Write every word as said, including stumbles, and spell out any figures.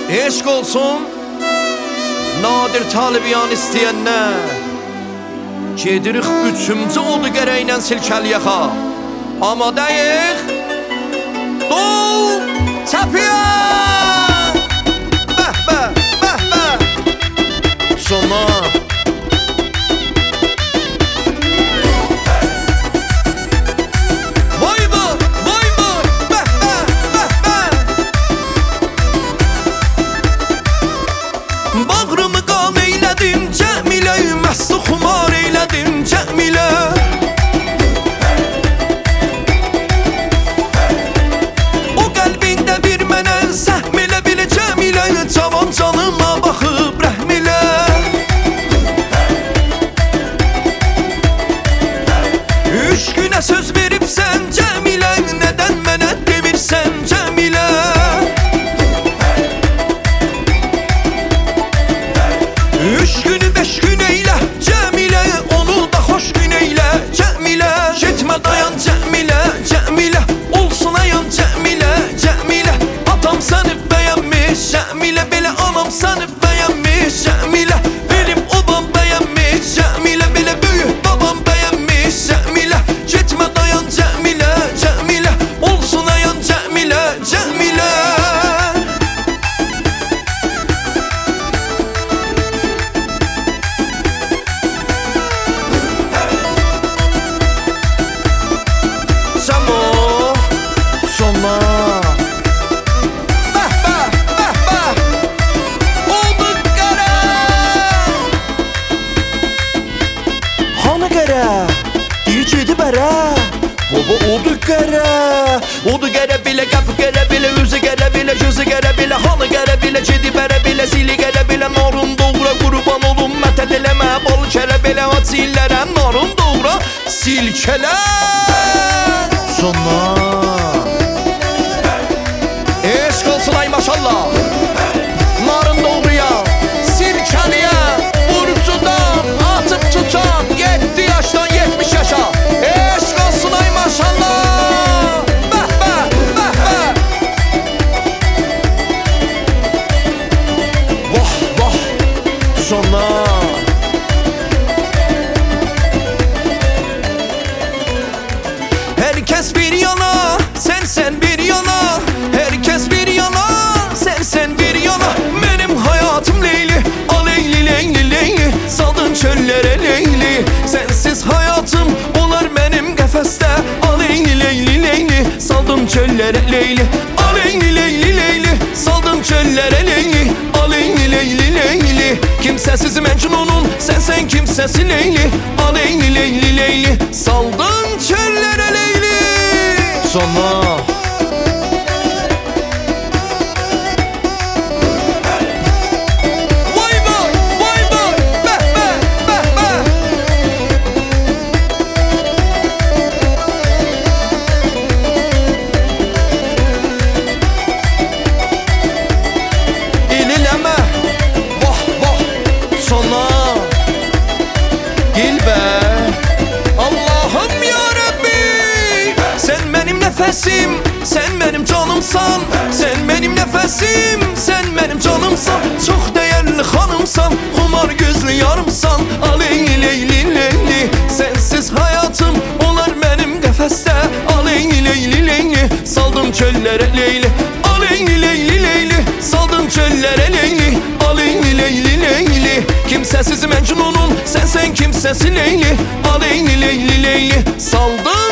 Eşq olsun nadir talibiyan isteyenler. Gedirik üçümcü oldu gərəklə silkəliyaxa. Amadayıq Dol çəpiyə. Bəh bəh bəh bəh. Sona bağrımı qam eylədim Cəmilə, məstu xumar eylədim Cəmilə. O qəlbində bir mənə səhm elə bilə Cəmilə, cavan canıma baxıb rəhm elə. Üç günə söz veribsən Cəmilə, nədən mənə demirsən Cəmilə. Üç günü beş gün eylə Cəmilə, onu da xoş gün eylə Cəmilə. Getmə dayan Cəmilə, Cəmilə, olsun ayan Cəmilə, Cəmilə. Atam səni bəyənmiş Cəmilə, belə anam səni bəyənmiş Cəmilə. Benim obam bəyənmiş Cəmilə, belə böyük babam bəyənmiş Cəmilə. Getmə dayan Cəmilə, Cəmilə, olsun ayan Cəmilə, Cəmilə. Baba odu qərə, odu qərə bilə, qapı qərə bilə, üzü qərə bilə, gözü qərə bilə, hanı qərə bilə, cedi bərə bilə, zili qərə bilə, narın doğra, qurban olun, mətəl eləmə, bol kərə bilə, ac illərə, narın doğra, silkələ. Sona eşq olsun ay maşallah. Narın doğruya, silkəliyə, burcudan atıp tutan, yedi yaşdan yetmiş yaşa. Eşq olsun ay maşallah. Bəh bəh bəh bəh. Vah vah sona. Herkes bir yana, sen sen bir yana. Herkes bir yana, sen sen bir yana. Benim hayatım Leyli, a Leyli Leyli Leyli. Saldın çöllere Leyli, sensiz hayatım olar benim qəfəsdə. A Leyli Leyli Leyli, saldın çöllere Leyli. A Leyli Leyli Leyli, saldın çöllere Leyli. A Leyli Leyli Leyli, kimsəsiz Məcnunun, sen sen kimsəsi Leyli. A Leyli Leyli Leyli, saldın çöllere Leyli. Sona nefesim, sen benim canımsan. Sen benim nefesim, sen benim canımsan. Çok değerli hanımsan, xumar gözlü yarımsan. A Leyli Leyli Leyli, sensiz hayatım olar benim qəfəsdə. A Leyli Leyli Leyli, saldım çöllere Leyli. A Leyli Leyli Leyli, saldım çöllere Leyli. A Leyli Leyli Leyli, kimsəsiz Məcnunun, sen sen kimsəsi Leyli. A Leyli Leyli Leyli, saldım